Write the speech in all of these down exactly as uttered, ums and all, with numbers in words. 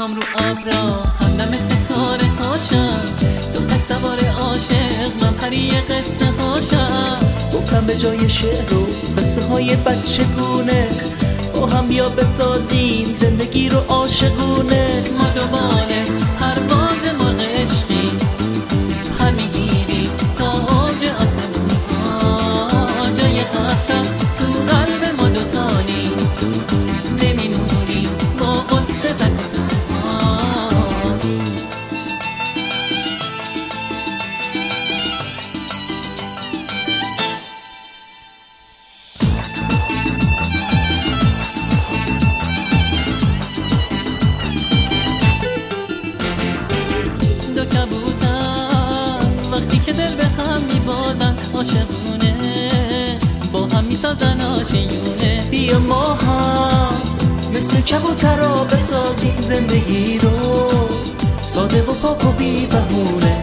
میخوام رو ابرا همدم ستاره هاشم، تو تک سوار عاشق من پری قصه هاشم. گفتم به جای شعر و قصه های بچگونه با هم بیا بسازیم زندگی رو عاشقونه. ما دوباره پرواز مرغ عشقی پر میگیری تا اوج آسمون ها، جای حسرت تو قلب ما دوتا نیست، نمیمونی با قصه تک تنها. دو کبوتر وقتی که دل به هم میبازن عاشقونه با هم میسازن آشیونه. بیا ما هم مثل کبوترها بسازیم زندگی رو ساده و پاک و بی بهونه.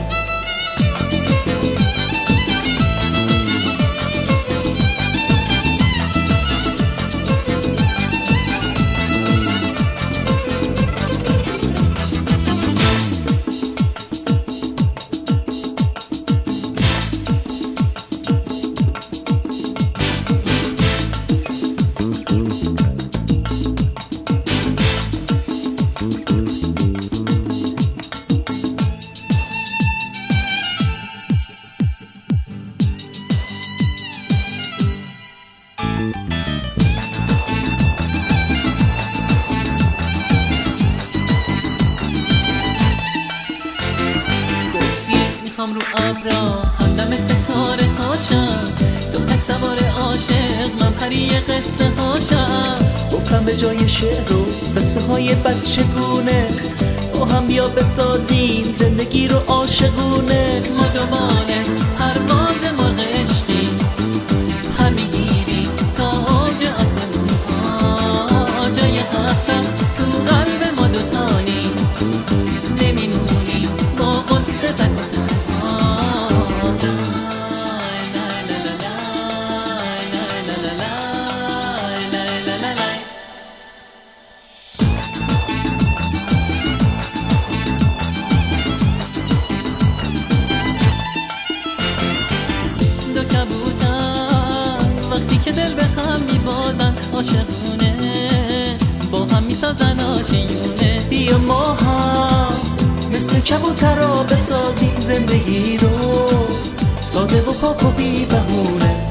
میخوام رو ابرا همدم ستاره هاشم، تو تک سوار عاشق من پری قصه هاشم. گفتم به جای شعر و قصه های بچگونه با هم بیا بسازیم زندگی رو عاشقونه. ما دوباره پرواز مرغ عشقی پر میگیری تا اوج آسمون ها، جای حسرت تو قلب ما دوتا نیست، نمیمونی با قصه تک که دل به هم میبازن عاشقونه با هم میسازن آشیونه. بیا ما هم مثل کبوترها بسازیم زندگی رو ساده و پاک و بی بهونه.